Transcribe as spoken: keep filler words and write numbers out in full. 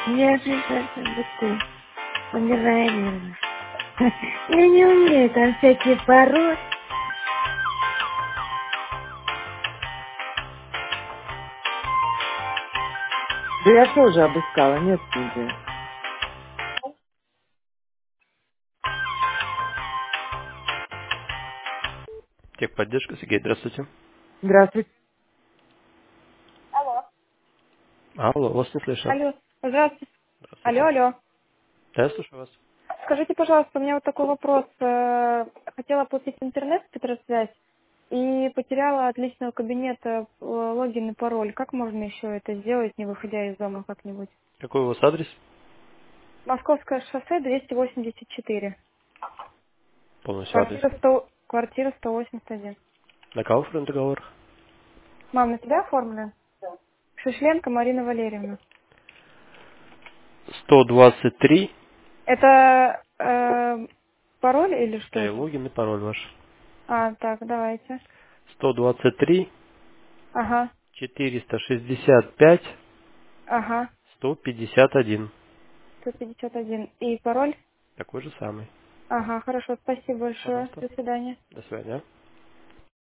Я прекрасно быстрее. Умираю нервно. Я не умею там всякие пароли. Да я все уже обыскала, нет нигде. Техподдержка, Сергей, здравствуйте. Здравствуйте. Алло. Алло, вас не слышно. Алло. Здравствуйте. Алло, Здравствуйте. алло. Да, я слушаю вас. Скажите, пожалуйста, у меня вот такой вопрос. Э, Хотела оплатить интернет, Петросвязь, и потеряла от личного кабинета э, логин и пароль. Как можно еще это сделать, не выходя из дома как-нибудь? Какой у вас адрес? Московское шоссе двести восемьдесят четыре. Полностью адрес. Квартира сто, квартира сто восемьдесят один. На кого оформлен договор? Мам, на тебя оформлен? Шишленко Марина Валерьевна. сто двадцать три. Это э, пароль или что Да, и это? логин и пароль ваш. А, так, давайте. сто двадцать три, Ага, четыреста шестьдесят пять, ага. сто пятьдесят один. сто пятьдесят один. И пароль? Такой же самый. Ага, хорошо, спасибо большое. Пожалуйста. До свидания. До свидания.